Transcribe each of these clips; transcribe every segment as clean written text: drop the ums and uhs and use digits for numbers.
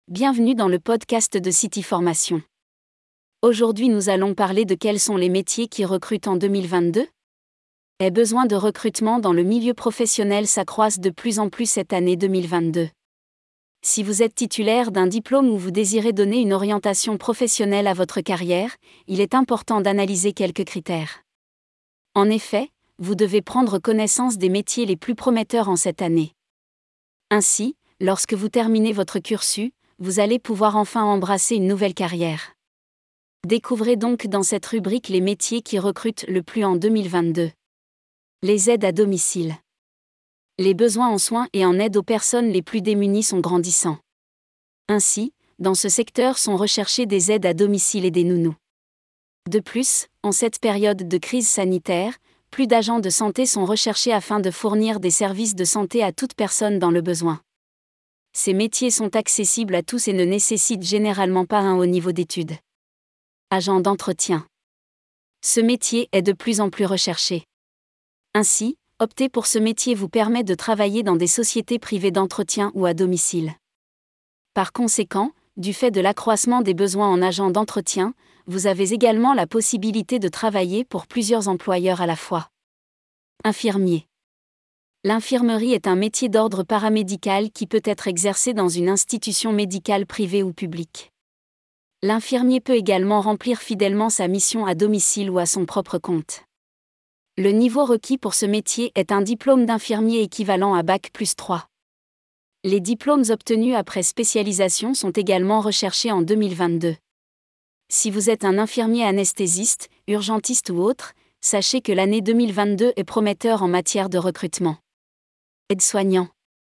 Bienvenue dans le podcast de City Formation. Aujourd'hui nous allons parler de quels sont les métiers qui recrutent en 2022. Les besoins de recrutement dans le milieu professionnel s'accroissent de plus en plus cette année 2022. Si vous êtes titulaire d'un diplôme ou vous désirez donner une orientation professionnelle à votre carrière, il est important d'analyser quelques critères. En effet, vous devez prendre connaissance des métiers les plus prometteurs en cette année. Ainsi, lorsque vous terminez votre cursus, vous allez pouvoir enfin embrasser une nouvelle carrière. Découvrez donc dans cette rubrique les métiers qui recrutent le plus en 2022. Les aides à domicile. Les besoins en soins et en aide aux personnes les plus démunies sont grandissants. Ainsi, dans ce secteur sont recherchées des aides à domicile et des nounous. De plus, en cette période de crise sanitaire, plus d'agents de santé sont recherchés afin de fournir des services de santé à toute personne dans le besoin. Ces métiers sont accessibles à tous et ne nécessitent généralement pas un haut niveau d'études. Agent d'entretien. Ce métier est de plus en plus recherché. Ainsi, opter pour ce métier vous permet de travailler dans des sociétés privées d'entretien ou à domicile. Par conséquent, du fait de l'accroissement des besoins en agents d'entretien, vous avez également la possibilité de travailler pour plusieurs employeurs à la fois. Infirmier. L'infirmerie est un métier d'ordre paramédical qui peut être exercé dans une institution médicale privée ou publique. L'infirmier peut également remplir fidèlement sa mission à domicile ou à son propre compte. Le niveau requis pour ce métier est un diplôme d'infirmier équivalent à Bac+3. Les diplômes obtenus après spécialisation sont également recherchés en 2022. Si vous êtes un infirmier anesthésiste, urgentiste ou autre, sachez que l'année 2022 est prometteur en matière de recrutement. Aides-soignants.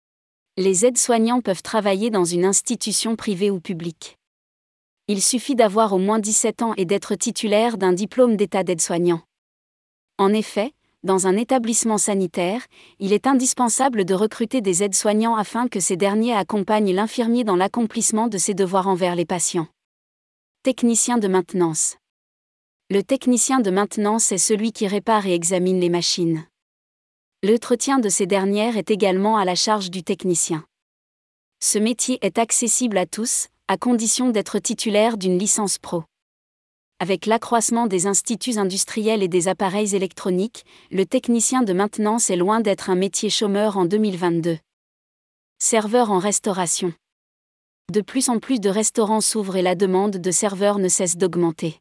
Les aides-soignants peuvent travailler dans une institution privée ou publique. Il suffit d'avoir au moins 17 ans et d'être titulaire d'un diplôme d'état d'aide-soignant. En effet, dans un établissement sanitaire, il est indispensable de recruter des aides-soignants afin que ces derniers accompagnent l'infirmier dans l'accomplissement de ses devoirs envers les patients. Technicien de maintenance. Le technicien de maintenance est celui qui répare et examine les machines. L'entretien de ces dernières est également à la charge du technicien. Ce métier est accessible à tous, à condition d'être titulaire d'une licence pro. Avec l'accroissement des instituts industriels et des appareils électroniques, le technicien de maintenance est loin d'être un métier chômeur en 2022. Serveur en restauration. De plus en plus de restaurants s'ouvrent et la demande de serveurs ne cesse d'augmenter.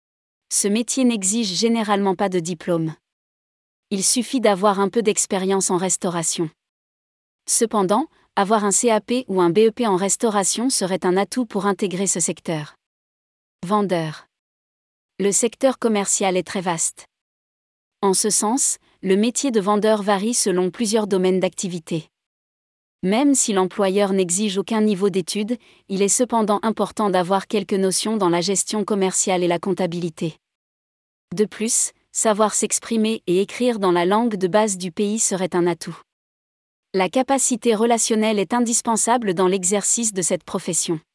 Ce métier n'exige généralement pas de diplôme. Il suffit d'avoir un peu d'expérience en restauration. Cependant, avoir un CAP ou un BEP en restauration serait un atout pour intégrer ce secteur. Vendeur. Le secteur commercial est très vaste. En ce sens, le métier de vendeur varie selon plusieurs domaines d'activité. Même si l'employeur n'exige aucun niveau d'études, il est cependant important d'avoir quelques notions dans la gestion commerciale et la comptabilité. De plus, savoir s'exprimer et écrire dans la langue de base du pays serait un atout. La capacité relationnelle est indispensable dans l'exercice de cette profession.